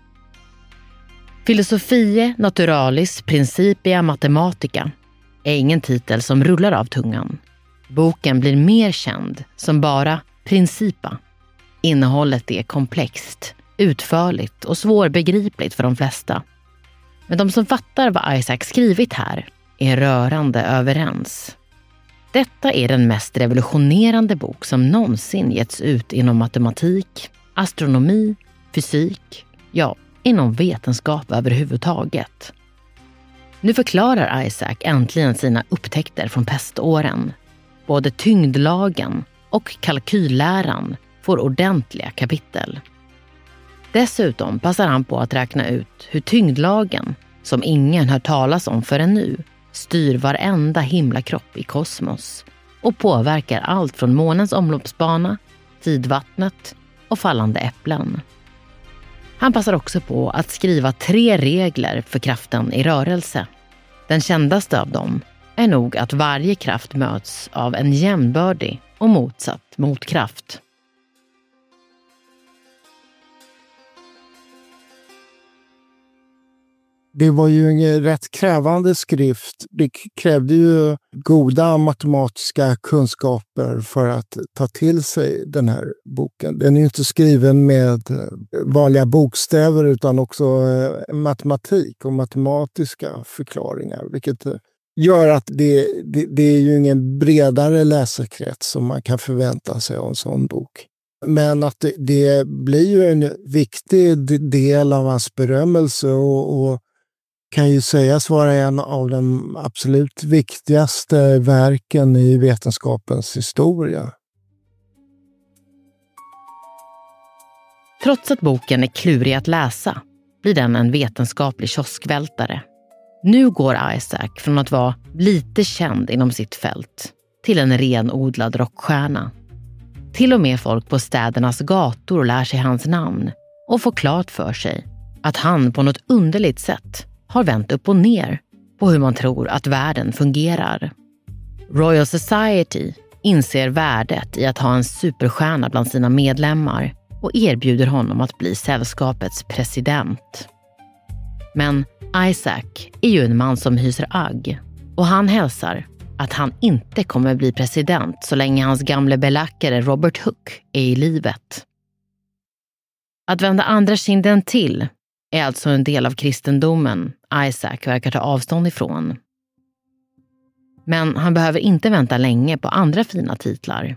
[SPEAKER 3] Philosophiae Naturalis Principia Mathematica är ingen titel som rullar av tungan. Boken blir mer känd som bara Principa. Innehållet är komplext, utförligt och svårbegripligt för de flesta. Men de som fattar vad Isaac skrivit här är rörande överens. Detta är den mest revolutionerande bok som någonsin getts ut inom matematik, astronomi, fysik, ja, inom vetenskap överhuvudtaget. Nu förklarar Isaac äntligen sina upptäckter från peståren. Både tyngdlagen och kalkylläran får ordentliga kapitel. Dessutom passar han på att räkna ut hur tyngdlagen, som ingen hört talas om förrän nu, styr varenda himlakropp i kosmos och påverkar allt från månens omloppsbana, tidvattnet och fallande äpplen. Han passar också på att skriva 3 regler för kraften i rörelse. Den kändaste av dem är nog att varje kraft möts av en jämnbördig och motsatt motkraft.
[SPEAKER 1] Det var ju en rätt krävande skrift. Det krävde ju goda matematiska kunskaper för att ta till sig den här boken. Den är ju inte skriven med vanliga bokstäver utan också matematik och matematiska förklaringar. Vilket gör att det är ju ingen bredare läsekrets som man kan förvänta sig av en sån bok. Men att det blir ju en viktig del av hans berömmelse och kan ju sägas vara en av de absolut viktigaste verken i vetenskapens historia.
[SPEAKER 3] Trots att boken är klurig att läsa blir den en vetenskaplig kioskvältare. Nu går Isaac från att vara lite känd inom sitt fält till en renodlad rockstjärna. Till och med folk på städernas gator lär sig hans namn och får klart för sig att han på något underligt sätt har vänt upp och ner på hur man tror att världen fungerar. Royal Society inser värdet i att ha en superstjärna bland sina medlemmar och erbjuder honom att bli sällskapets president. Men Isaac är ju en man som hyser agg och han hälsar att han inte kommer bli president så länge hans gamle belackare Robert Hooke är i livet. Att vända andra kinden till är alltså en del av kristendomen Isaac verkar ta avstånd ifrån. Men han behöver inte vänta länge på andra fina titlar.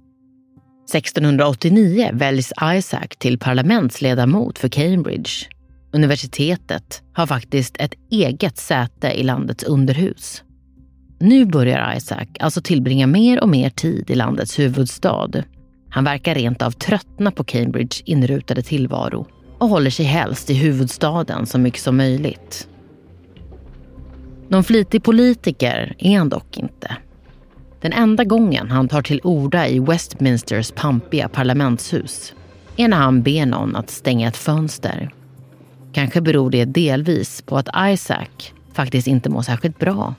[SPEAKER 3] 1689 väljs Isaac till parlamentsledamot för Cambridge. Universitetet har faktiskt ett eget säte i landets underhus. Nu börjar Isaac alltså tillbringa mer och mer tid i landets huvudstad. Han verkar rent av tröttna på Cambridge inrutade tillvaro och håller sig helst i huvudstaden så mycket som möjligt. Någon flitig politiker är han dock inte. Den enda gången han tar till orda i Westminsters pampiga parlamentshus är när han ber någon att stänga ett fönster. Kanske beror det delvis på att Isaac faktiskt inte mår särskilt bra.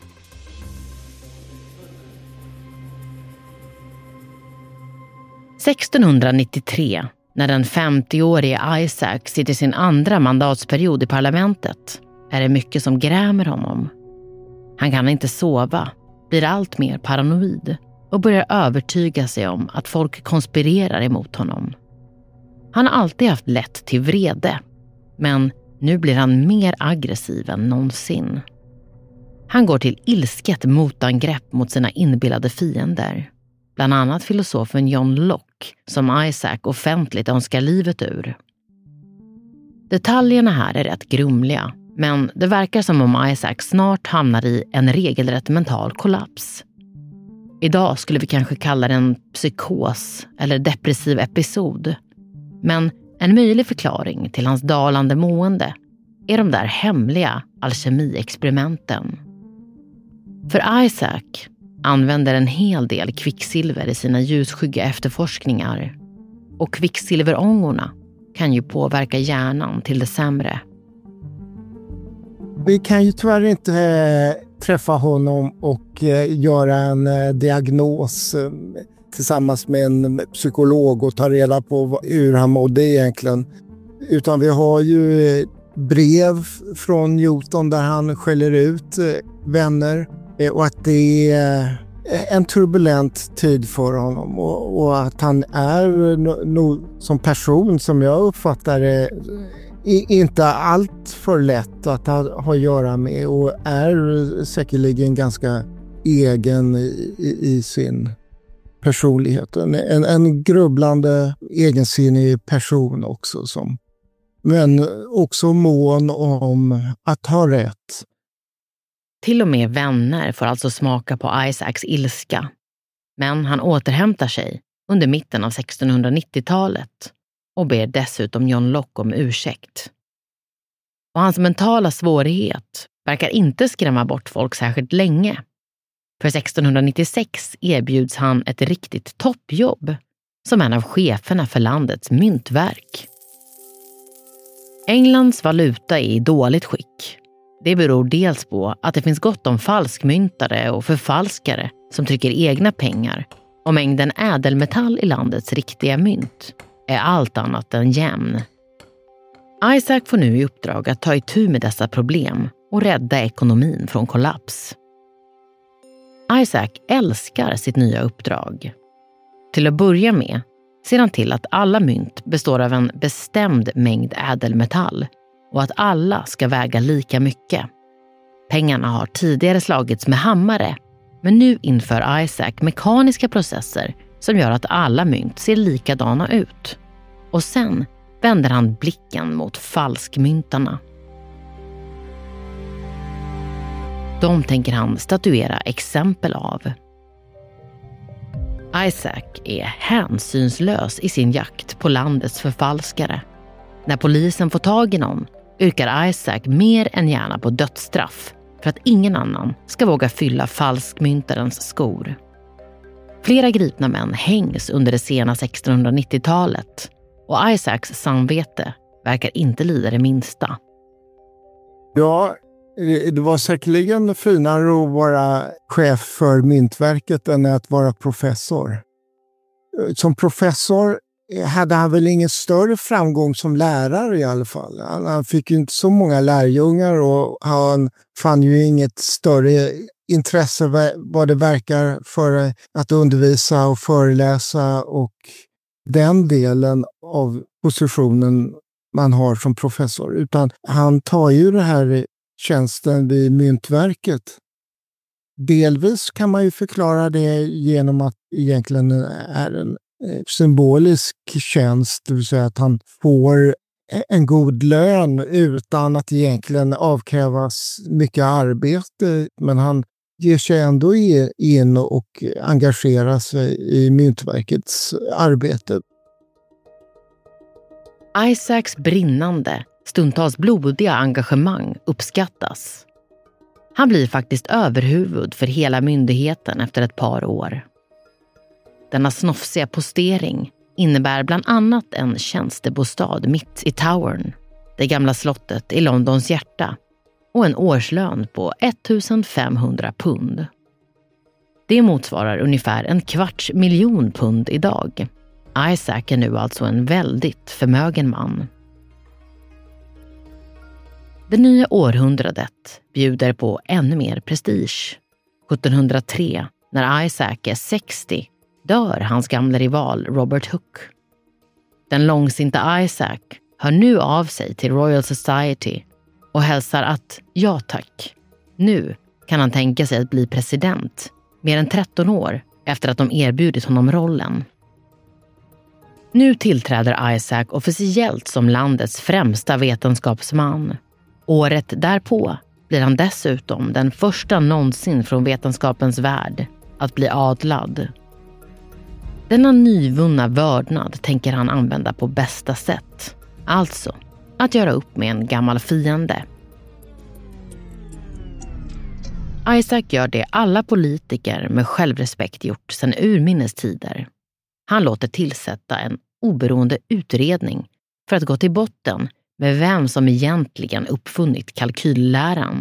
[SPEAKER 3] –1693 När den 50-årige Isaac sitter sin andra mandatsperiod i parlamentet är det mycket som grämer honom. Han kan inte sova, blir allt mer paranoid och börjar övertyga sig om att folk konspirerar emot honom. Han har alltid haft lätt till vrede, men nu blir han mer aggressiv än någonsin. Han går till ilsket motangrepp mot sina inbillade fiender. Bland annat filosofen John Locke, som Isaac offentligt önskar livet ur. Detaljerna här är rätt grumliga, men det verkar som om Isaac snart hamnar i en regelrätt mental kollaps. Idag skulle vi kanske kalla det en psykos eller depressiv episod. Men en möjlig förklaring till hans dalande mående är de där hemliga alkemiexperimenten. För Isaac använder en hel del kvicksilver i sina ljusskygga efterforskningar. Och kvicksilverångorna kan ju påverka hjärnan till det sämre.
[SPEAKER 1] Vi kan ju tyvärr inte träffa honom och göra en diagnos tillsammans med en psykolog och ta reda på hur han mådde egentligen. Utan vi har ju brev från Newton där han skäller ut vänner och att det är en turbulent tid för honom och att han är som person som jag uppfattar det inte allt för lätt att ha att göra med och är säkerligen ganska egen i sin personlighet. En grubblande, egensinnig person också men också mån om att ha rätt.
[SPEAKER 3] Till och med vänner får alltså smaka på Isaacs ilska. Men han återhämtar sig under mitten av 1690-talet och ber dessutom John Locke om ursäkt. Och hans mentala svårighet verkar inte skrämma bort folk särskilt länge. För 1696 erbjuds han ett riktigt toppjobb som en av cheferna för landets myntverk. Englands valuta är i dåligt skick. Det beror dels på att det finns gott om falskmyntare och förfalskare som trycker egna pengar och mängden ädelmetall i landets riktiga mynt är allt annat än jämn. Isaac får nu i uppdrag att ta itu med dessa problem och rädda ekonomin från kollaps. Isaac älskar sitt nya uppdrag. Till att börja med ser han till att alla mynt består av en bestämd mängd ädelmetall och att alla ska väga lika mycket. Pengarna har tidigare slagits med hammare, men nu inför Isaac mekaniska processer som gör att alla mynt ser likadana ut. Och sen vänder han blicken mot falskmyntarna. De tänker han statuera exempel av. Isaac är hänsynslös i sin jakt på landets förfalskare. När polisen får tag i någon yrkar Isaac mer än gärna på dödsstraff för att ingen annan ska våga fylla falskmyntarens skor. Flera gripna män hängs under det sena 1690-talet och Isaacs samvete verkar inte lida det minsta.
[SPEAKER 1] Ja, det var säkerligen finare att vara chef för myntverket än att vara professor. Som professor hade han väl ingen större framgång som lärare i alla fall. Han fick ju inte så många lärjungar och han fann ju inget större intresse vad det verkar för att undervisa och föreläsa och den delen av positionen man har som professor. Utan han tar ju det här tjänsten vid myntverket. Delvis kan man ju förklara det genom att egentligen är en symbolisk tjänst, det vill säga att han får en god lön utan att egentligen avkrävas mycket arbete, men han ger sig ändå in och engagerar sig i myntverkets arbete.
[SPEAKER 3] Isaacs brinnande, stundtals blodiga engagemang uppskattas. Han blir faktiskt överhuvud för hela myndigheten efter ett par år. Denna snofsiga postering innebär bland annat en tjänstebostad mitt i Towern, det gamla slottet i Londons hjärta, och en årslön på 1500 pund. Det motsvarar ungefär 250 000 pund idag. Isaac är nu alltså en väldigt förmögen man. Det nya århundradet bjuder på ännu mer prestige. 1703, när Isaac är 60, dör hans gamla rival Robert Hooke. Den långsinta Isaac hör nu av sig till Royal Society och hälsar att ja tack, nu kan han tänka sig att bli president, mer än 13 år efter att de erbjudit honom rollen. Nu tillträder Isaac officiellt som landets främsta vetenskapsman. Året därpå blir han dessutom den första någonsin från vetenskapens värld att bli adlad. Denna nyvunna vördnad tänker han använda på bästa sätt. Alltså, att göra upp med en gammal fiende. Isaac gör det alla politiker med självrespekt gjort sedan urminnes tider. Han låter tillsätta en oberoende utredning för att gå till botten med vem som egentligen uppfunnit kalkylläran.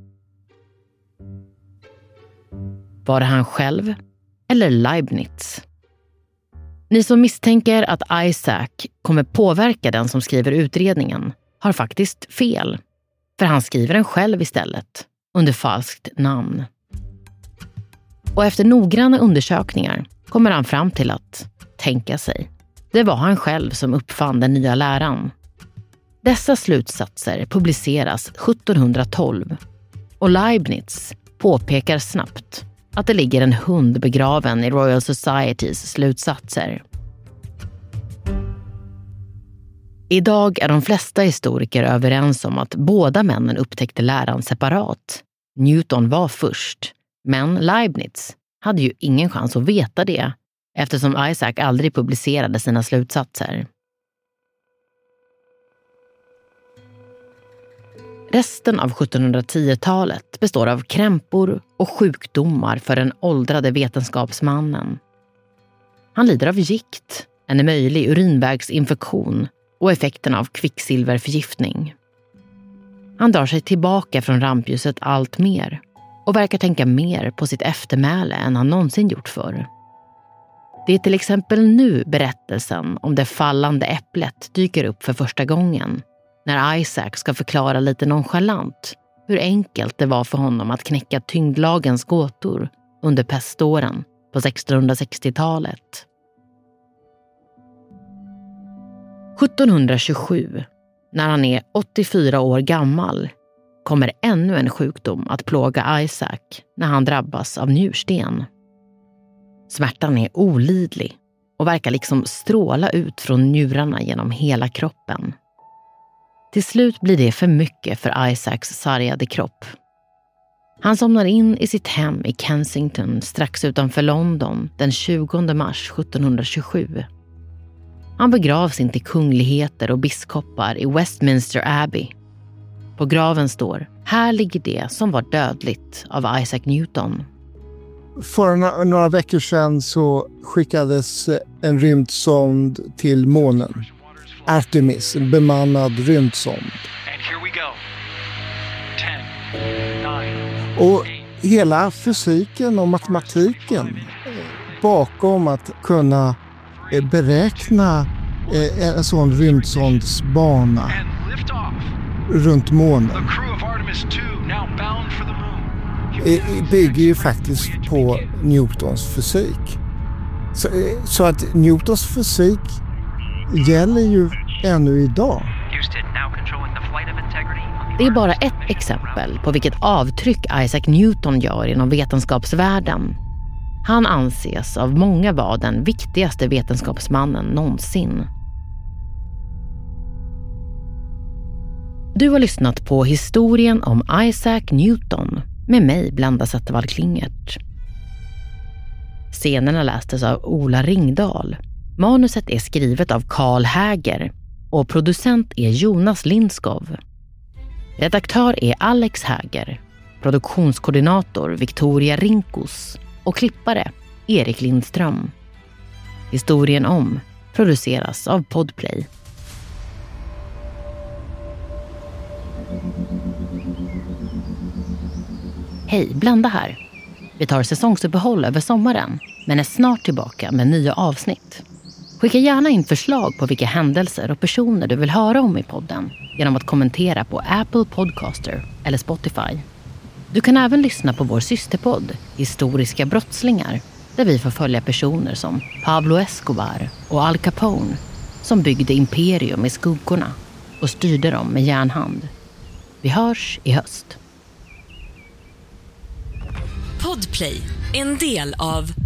[SPEAKER 3] Var det han själv eller Leibniz? Ni som misstänker att Isaac kommer påverka den som skriver utredningen har faktiskt fel. För han skriver den själv istället, under falskt namn. Och efter noggranna undersökningar kommer han fram till att, tänka sig, det var han själv som uppfann den nya läran. Dessa slutsatser publiceras 1712 och Leibniz påpekar snabbt att det ligger en hund begraven i Royal Societys slutsatser. Idag är de flesta historiker överens om att båda männen upptäckte läran separat. Newton var först, men Leibniz hade ju ingen chans att veta det eftersom Isaac aldrig publicerade sina slutsatser. Resten av 1710-talet består av krämpor och sjukdomar för den åldrade vetenskapsmannen. Han lider av gikt, en möjlig urinvägsinfektion och effekten av kvicksilverförgiftning. Han drar sig tillbaka från rampljuset allt mer och verkar tänka mer på sitt eftermäle än han någonsin gjort förr. Det är till exempel nu berättelsen om det fallande äpplet dyker upp för första gången, när Isaac ska förklara lite nonchalant hur enkelt det var för honom att knäcka tyngdlagens gåtor under peståren på 1660-talet. 1727, när han är 84 år gammal, kommer ännu en sjukdom att plåga Isaac när han drabbas av njursten. Smärtan är olidlig och verkar liksom stråla ut från njurarna genom hela kroppen. Till slut blir det för mycket för Isaacs sargade kropp. Han somnar in i sitt hem i Kensington strax utanför London den 20 mars 1727. Han begravs in till kungligheter och biskopar i Westminster Abbey. På graven står: här ligger det som var dödligt av Isaac Newton.
[SPEAKER 1] För några veckor sedan så skickades en rymdsond till månen. Artemis, en bemannad rymdsond. Och hela fysiken och matematiken bakom att kunna beräkna en sån rymdsonds bana runt månen bygger ju faktiskt på Newtons fysik. Så att Newtons fysik gäller ju ännu idag.
[SPEAKER 3] Det är bara ett exempel på vilket avtryck Isaac Newton gör inom vetenskapsvärlden. Han anses av många vara den viktigaste vetenskapsmannen någonsin. Du har lyssnat på historien om Isaac Newton med mig, Blenda Zettervall Klingert. Scenerna lästes av Ola Ringdahl. Manuset är skrivet av Karl Häger och producent är Jonas Lindskov. Redaktör är Alex Häger, produktionskoordinator Victoria Rinkos och klippare Erik Lindström. Historien om produceras av Podplay. Hej, Blenda här. Vi tar säsongsuppehåll över sommaren men är snart tillbaka med nya avsnitt. Skicka gärna in förslag på vilka händelser och personer du vill höra om i podden genom att kommentera på Apple Podcaster eller Spotify. Du kan även lyssna på vår systerpodd Historiska brottslingar, där vi får följa personer som Pablo Escobar och Al Capone som byggde imperium i skuggorna och styrde dem med järnhand. Vi hörs i höst.
[SPEAKER 4] Podplay, en del av